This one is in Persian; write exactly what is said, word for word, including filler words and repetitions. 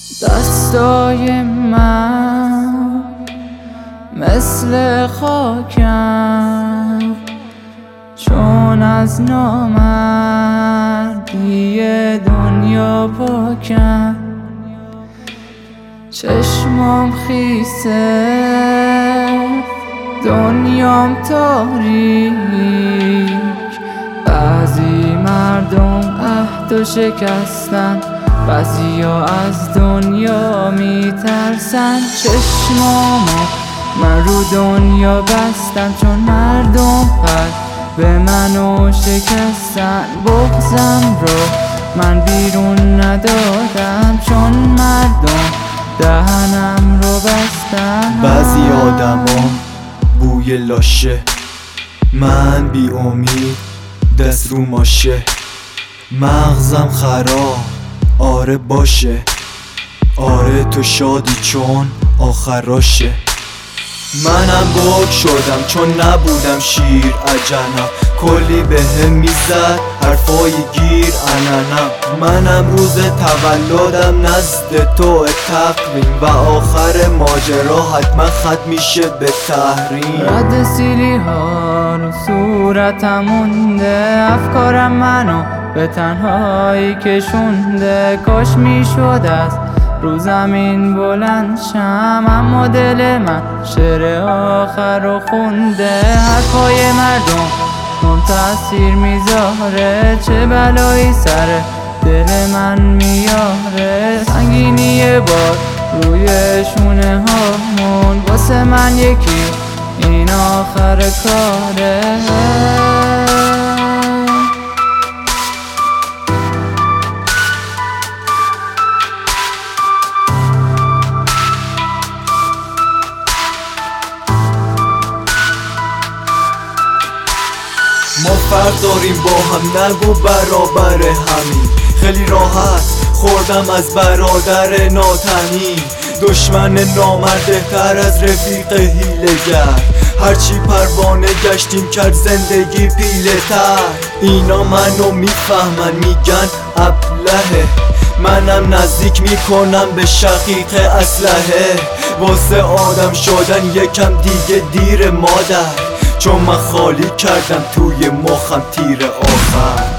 دستای من مثل خاکم، چون از نامردی دنیا پاکم. چشمام خیسه دنیام تاریک، بعضی مردم عهد و شکستن، بعضیا از دنیا میترسن. چشمامو من رو دنیا بستم، چون مردم قلب منو شکستن. بغضم رو من بیرون ندادم، چون مردم دهنم رو بستن. بعضی آدما بوی لاشه، من بی امید دست رو ماشه. مغزم خراب، آره باشه، آره تو شادی چون آخراشه. منم بک شدم چون نبودم شیر عجنم، کلی بهم میزد حرفای گیر اننم. منم روز تولدم نزد تو تقویم، و آخر ماجرا حتما ختم میشه به تحریم. رد سیلی ها رو صورتم مونده، افکارم منو به تنهایی کشونده. کاش میشد از رو زمین بلند شم، اما دل من شعر آخر رو خونده. حرفای مردم من تأثیر میذاره، چه بلایی سر دل من میاره. سنگینی بار روی شونه هامون، واسه من یکی این آخر کاره. ما فرق داریم با هم، نگو برابر همین. خیلی راحت خوردم از برادر ناتنی، دشمن نامرده تر از رفیق حیله‌گر. هرچی پروانه گشتیم کرد زندگی پیله تر. اینا منو میفهمن میگن ابلهه، منم نزدیک میکنم به شقیق اسلحه. واسه آدم شدن یکم دیگه دیر مادر، چون من خالی کردم توی مخم تیر آخر.